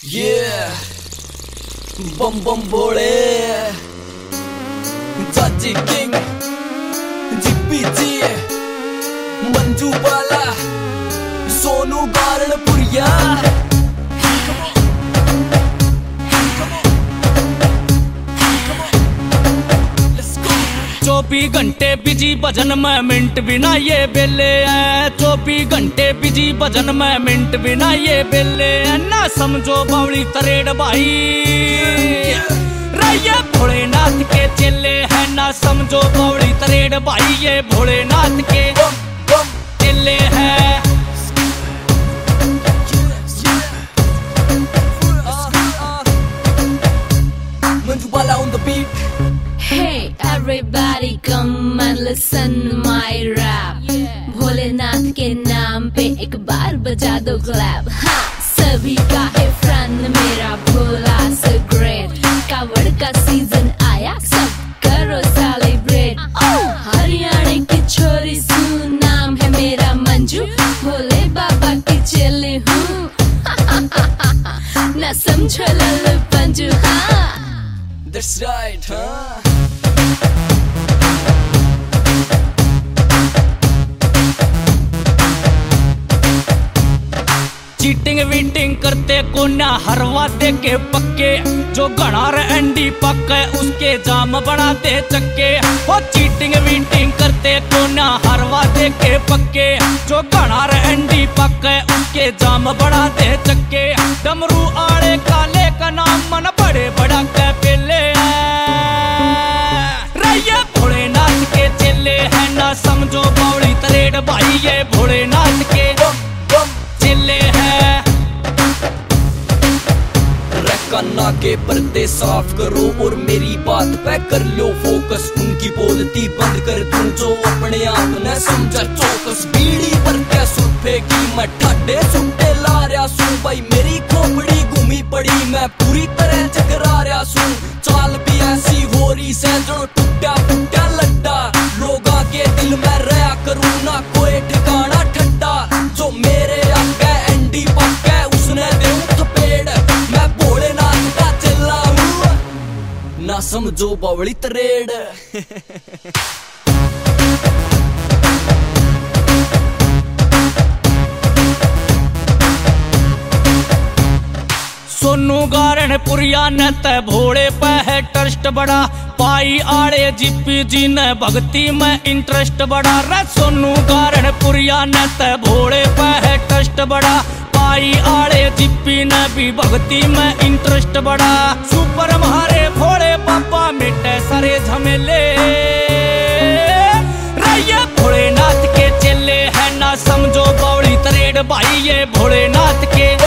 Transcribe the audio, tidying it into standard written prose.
Yeah, bum bum bole, Jaji King, GPG, Manju Bala, Sonu Garanpuriya. 24 घंटे busy भजन में minute बिना ये बेले है। 24 घंटे बिजी भजन में मिनट बिना ये बेले है। ना समझो बावली तरेड़ भाई, रैया भोलेनाथ के चेले हैं। ना समझो बावली तरेड़ भाई, ये भोलेनाथ के चेले हैं। Manju Bala on the beat. Hey everybody come and listen my rap. Bholenath के नाम पे एक बार बजा दो क्लैप। हाँ, सभी का है फ्रेंड मेरा भोला so great। कावड़ का सीजन आया, सब करो सेलिब्रेट। हरियाणा की छोरी सू, नाम है मेरा मंजू, भोले बाबा की चेली हूँ। ना समझो लल्लू पंजू। हाँ, That's right, huh? चीटिंग वीटिंग करते को ना हरवा दे के पक्के। जो गणार एंडी पक्के उसके जाम बनाते चक्के। वो चीटिंग वीटिंग करते को ना हरवा दे के पक्के। जो गणार एंडी पक्के उसके जाम बनाते चक्के। डमरू आड़े काले का नाम मन बड़े बड़ा के पेले रैया भोलेनाथ के चेले हैं। ना समझो बावली तरेड़ भाई, ये भोलेनाथ के चेले हैं। कान्ना के पर्दे साफ करो और मेरी बात पे कर लो फोकस। उनकी बोलती बंद कर दूं जो अपने आप न समझा चौकस। बीड़ी पर क्या सुरफे की मैं ठाडे सुट्टे ला रहा सू। भाई मेरी खोपड़ी घूमी पड़ी, मैं पूरी तरह चकरा रहा सू। चाल भी ऐसी हो रही से जो टूटा फूटा लड्डा। लोगा के दिल में रहा करूं ना कोई ठिकाना ठंडा। जो मेरे आगे एंडी पक्का उसने दे थपेड़। मैं भोलेनाथ का चेला हूँ, ना समझो बावली तरेड़। सोनू गारणपुरिया ने ते भोले पे है ट्रस्ट बड़ा। पाई आड़े जीपी जी ने भक्ति में इंटरेस्ट बड़ा। रे सोनू गारणपुरिया ने ते भोले पे है ट्रस्ट बड़ा। पाई आड़े जीपी ने भी भक्ति में इंटरेस्ट बड़ा। सुपर मारे भोले बाबा मिटे सारे झमेले रैया भोलेनाथ के चेले हैं। ना समझो बावली तरेड़ भाई, ये भोलेनाथ के